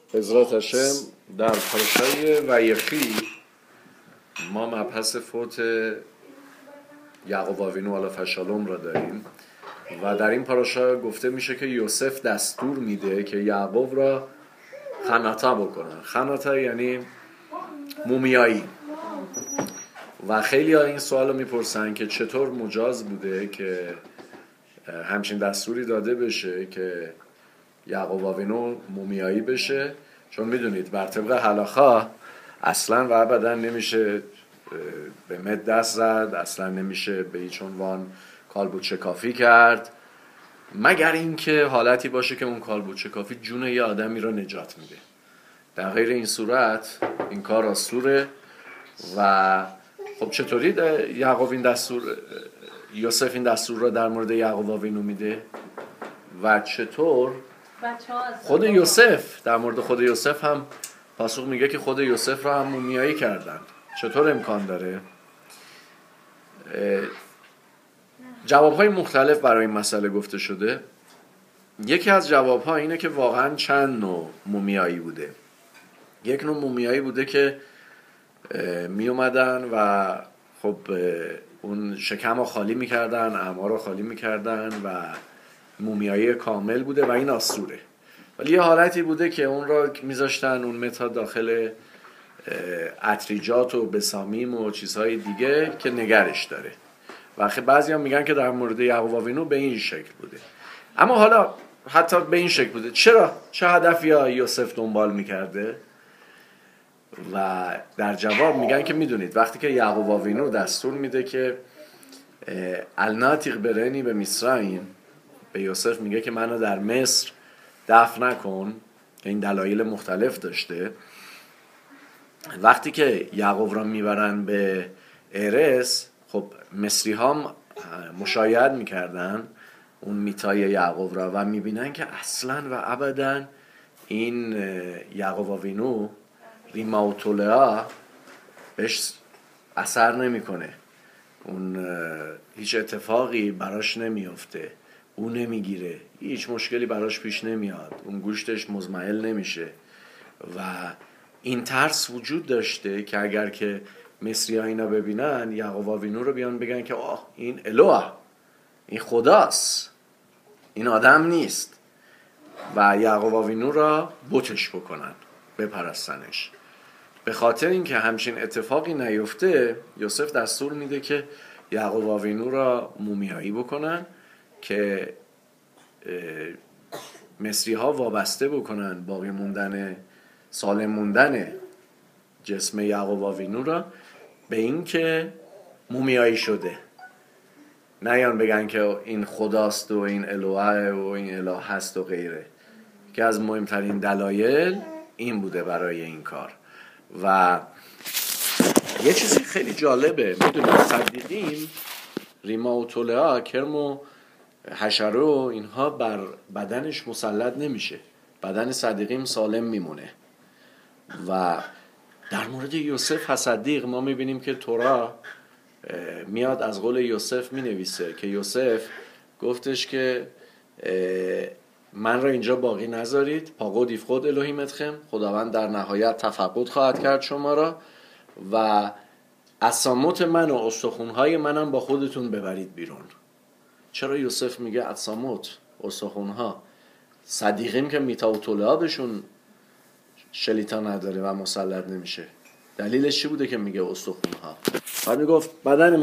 حضرت هاشم در پاراشای ویخی ما مبحث فوت یعقوب آوینو علیه السلام را داریم و در این پاراشا گفته میشه که یوسف دستور میده که یعقوب را خناطه بکنن. خناطه یعنی مومیایی. و خیلی ها این سوال رو میپرسن که چطور مجاز بوده که همچین دستوری داده بشه که یعقوب آوینو مومیایی بشه، چون میدونید بر طبق هلاخا اصلا و ابدا نمیشه به مد دست زد، اصلا نمیشه به هیچ عنوان کالبد شکافی کرد، مگر اینکه حالتی باشه که اون کالبد شکافی جون یه آدمی رو نجات میده. در غیر این صورت این کار آسوره. و خب چطوری یوسف این دستور رو در مورد یعقوب آوینو میده و چطور خود یوسف در مورد خود یوسف هم پاسخ میگه که خود یوسف رو هم مومیایی کردن. چطور امکان داره؟ جوابهای مختلف برای این مسئله گفته شده. یکی از جوابها اینه که واقعا چند نوع مومیایی بوده. یک نوع مومیایی بوده که می اومدن و خب اون شکم رو خالی میکردن، اعماق رو خالی میکردن و مومیایی کامل بوده و این آسوره. ولی یه حالتی بوده که اون را میذاشتن اون متا داخل عطریجات و بسامیم و چیزهای دیگه که نگرش داره. و بعضی هم میگن که در مورد یعقوب آوینو به این شکل بوده. اما حالا حتی به این شکل بوده، چه هدفی ها یوسف دنبال میکرده؟ و در جواب میگن که میدونید وقتی که یعقوب آوینو دستور میده که الناتیق برنی به مصرعیم، به یوسف میگه که منو در مصر دفن نکن، که این دلایل مختلف داشته. وقتی که یعقوب را میبرن به ارس، خب مصری ها مشاهده میکردن اون میتای یعقوب را و میبینن که اصلا و ابدا این یعقوب آوینو ریماوتولیا بهش اثر نمیکنه، اون هیچ اتفاقی براش نمیفته، اون نمیگیره، هیچ مشکلی براش پیش نمیاد، اون گوشتش مزمحل نمیشه. و این ترس وجود داشته که اگر که مصری ها اینا ببینن یعقوب آوینو رو بیان بگن که این الوه، این خداست، این آدم نیست، و یعقوب آوینو را بتش بکنن، بپرستنش. به خاطر اینکه همچین اتفاقی نیفته یوسف دستور میده که یعقوب آوینو را مومیایی بکنن که مصری ها وابسته بکنن باقی موندن، سالم موندن جسم یعقوب آوینو را به این که مومیایی شده. نیان بگن که این خداست و این الوه و این اله هست و غیره، که از مهمترین دلایل این بوده برای این کار. و یه چیزی خیلی جالبه، میدونید صدیقیم ریماوتولیا، کرم و حشره و اینها بر بدنش مسلط نمیشه، بدن صدیقیم سالم میمونه. و در مورد یوسف صدیق ما میبینیم که تورا میاد از قول یوسف مینویسه که یوسف گفتش که من را اینجا باقی نذارید، پاقود ایفقود الهیمتخم، خداوند در نهایت تفقد خواهد کرد شما را، و اساموت من و استخونهای منم با خودتون ببرید بیرون. چرا یوسف میگه اساموت، استخونها؟ صدیقیم که میتاوتولها بهشون شلیتا نداره و مسلط نمیشه. دلیلش چی بوده که میگه استخونها؟ بعد میگفت بدن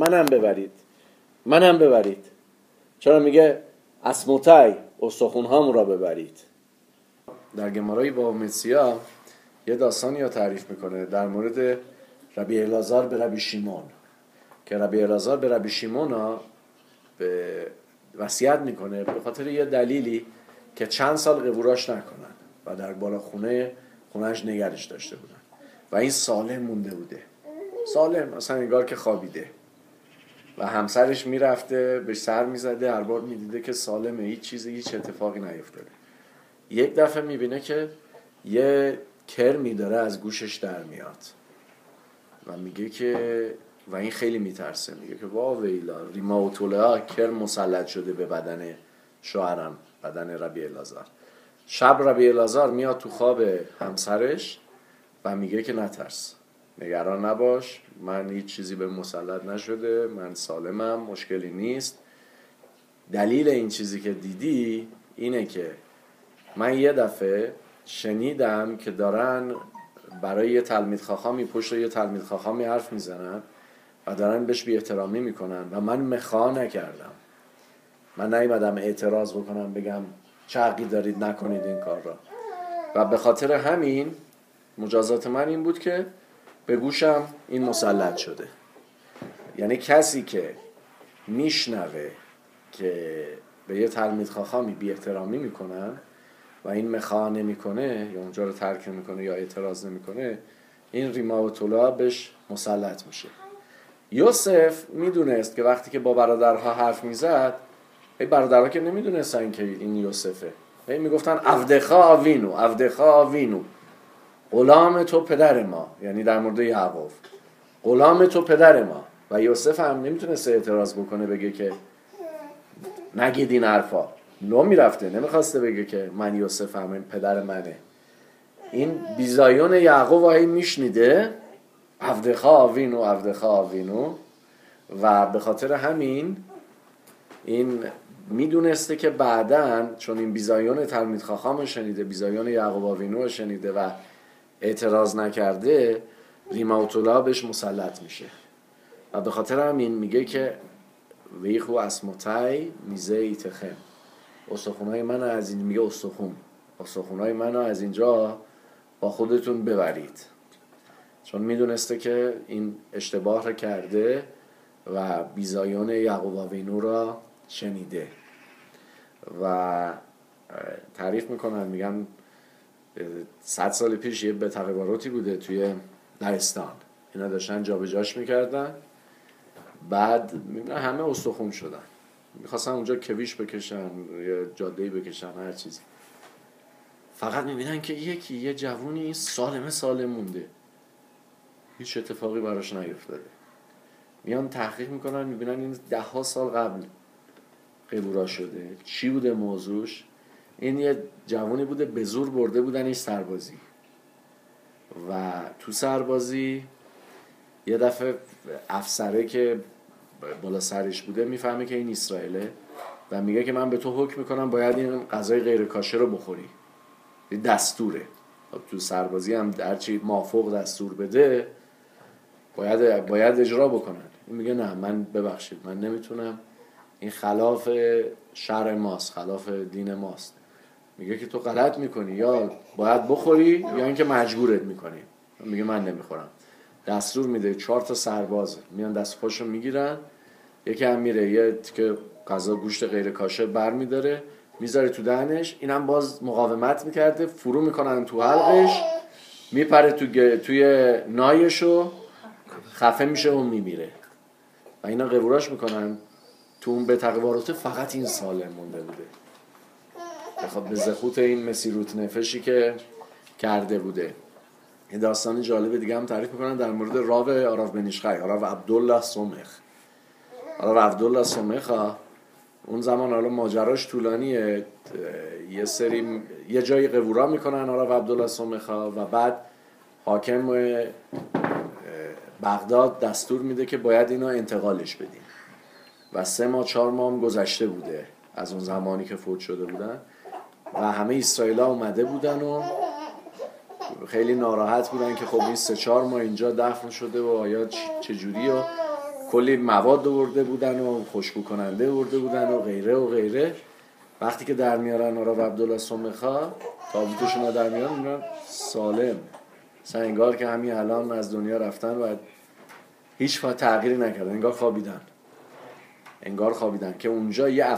منم ببرید. چرا میگه اسموتای، استخونهامون را ببرید؟ در گمارای باب متسیا یه داستانی رو تعریف میکنه در مورد ربی الازار به ربی شیمون، که ربی الازار به ربی شیمون به وصیت میکنه به خاطر یه دلیلی که چند سال قبوراش نکنن و در بالا خونهش نگرش داشته بودن و این سالم مونده بوده، سالم، اصلا انگار که خوابیده، و همسرش میرفته بهش سر میزده، هر بار میدیده که سالمه، هیچ اتفاقی نیفتاده. یک دفعه میبینه که یه کرمی داره از گوشش در میاد و میگه که، و این خیلی میترسه، میگه که وا ویلا، ریماوتولها، کرم مسلط شده به بدن شوهرم، بدن ربی الازار. شب ربی العازر میاد تو خواب همسرش و میگه که نترس، نگران نباش، من هیچ چیزی به مسلط نشده، من سالمم، مشکلی نیست. دلیل این چیزی که دیدی اینه که من یه دفعه شنیدم که دارن برای یه تلمید خاخامی پشت یه تلمید خاخامی حرف میزنن و دارن بهش بی احترامی میکنن و من مخا نکردم، من نیومدم اعتراض بکنم بگم چه حقی دارید نکنید این کار را، و به خاطر همین مجازات من این بود که به گوشم این مسلط شده. یعنی کسی که میشنوه که به یه تلمید خاخامی بی احترامی میکنن و این مخا نمیکنه یا اونجا رو ترک نمیکنه یا اعتراض نمیکنه، این ریما و طلوع بهش مسلط میشه. یوسف میدونست که وقتی که با برادرها حرف میزد، برادرها که نمیدونستن که این یوسفه، میگفتن عبدخا آوینو، عبدخا آوینو، غلام تو پدر ما، یعنی در مورد یعقوب، غلام تو پدر ما. و یوسف هم نمیتونست اعتراض بکنه بگه که نگید این حرفا، لو میرفته، نمیخواسته بگه که من یوسف هم، این پدر منه. این بیزایون یعقوب هایی میشنیده عبدخا آوینو، عبدخا آوینو، و به خاطر همین این میدونسته که بعدن چون این بیزایون تلمید خاخام شنیده، بیزایون یعقوب آوینو شنیده و اعتراض نکرده، ریما و طلوع بهش مسلط میشه. و به خاطر همین میگه که ویخو اسموتای میزه ایتخم، استخونای منو از این، میگه استخونای منو از اینجا با خودتون ببرید، چون میدونسته که این اشتباه را کرده و بیزایون یعقوب آوینو را شنیده. و تعریف میکنن، میگن 100 سال پیش یه به تقیباروتی بوده توی لهستان، اینا داشتن جابجاش میکردن، بعد میبینن همه استخون شدن، میخواستن اونجا کویش بکشن یا جادهی بکشن، هر چیزی، فقط میبینن که یه جوونی سالم مونده، هیچ اتفاقی براش نیفتاده. میان تحقیق میکنن، میبینن این 10 سال قبل قبورا شده. چی بوده موضوعش؟ این یه جوونی بوده به زور برده بودنش سربازی، و تو سربازی یه دفعه افسره که بالا سرش بوده میفهمه که این اسرائیله و میگه که من به تو حکم میکنم باید این غذای غیر کاشر رو بخوری، دستوره. تو سربازی هم هرچی مافوق دستور بده باید اجرا بکنن. این میگه نه، من ببخشید من نمیتونم، این خلاف شرع ماست، خلاف دین ماست. میگه که تو غلط میکنی، یا باید بخوری یا اینکه مجبورت میکنی. میگه من نمیخورم. دستور میده 4 تا سرباز میان دست پاشو میگیرن، یکی هم میره یه که غذا گوشت غیر کاشر برمیداره میذاره تو دهنش، اینم باز مقاومت میکرده، فرو میکنن تو حلقش، میپره توی نایشو، خفه میشه و میمیره. و اینا قبوراش میکنن. تو اون به تقواروته فقط این سالم مونده بوده، بخواد به زخوت این مسیروت نفشی که کرده بوده. این داستان جالب دیگه هم تعریف میکنن در مورد راو آراو بنیشخای، آراو عبدالله سومخ. آراو عبدالله سومخ اون زمان، حالا ماجراش طولانیه، یه جایی قبورا میکنن آراو عبدالله سومخ و بعد حاکم بغداد دستور میده که باید اینا انتقالش بدیم و 3 ماه 4 ماه هم گذشته بوده از اون زمانی که فوت شده بودن و همه اسرائیل ها اومده بودن و خیلی ناراحت بودن که خب این 3-4 ماه اینجا دفن شده و آیا چجوری، و کلی مواد آورده بودن و خوشبو کننده آورده بودن و غیره و غیره. وقتی که در میارن آراو عبدالله سومخا تابوتشون رو در میارن، اینا سالم، مثلا انگار که همین الان از دنیا رفتن و هیچ تغییری نکردن، انگار خوابیدن. که اونجا یه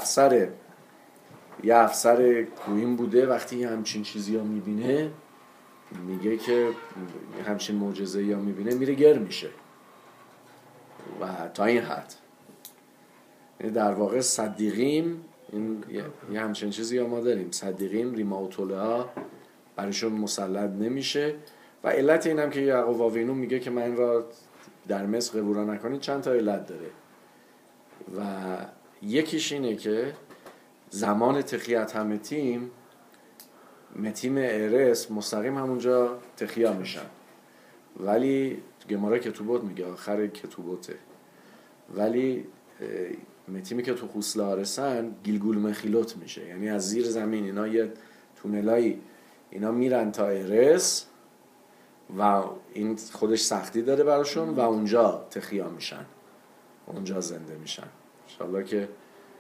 افسر کوین بوده، وقتی همچین چیزی ها میبینه میگه که همچین معجزه‌ای ها میبینه میره گر میشه و تا این حد. یعنی در واقع صدیقیم، این یه همچین چیزی ها ما داریم، صدیقیم ریما و طلوع برایشون مسلط نمیشه. و علت اینم که یعقوب آوینو میگه که من را در مصر قبورا نکنید چند تا علت داره و یکیش اینه که زمان تخیت همتیم متیم ارس مستقیم همونجا تخیا میشن، ولی گمارا کتوبوت میگه آخر کتوبوته، ولی متیمی که تو خوسله آرسن گیلگول مخیلوت میشه، یعنی از زیر زمین اینا یه تونلایی اینا میرن تا ارس و این خودش سختی داره براشون و اونجا تخیا میشن، اونجا زنده میشن. انشالله که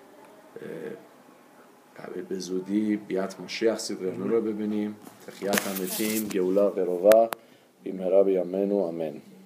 به زودی بیات مشیخ سیدرنو رو ببینیم. تخیات همتیم گولا قرووا بیمهرا بیامن و آمن.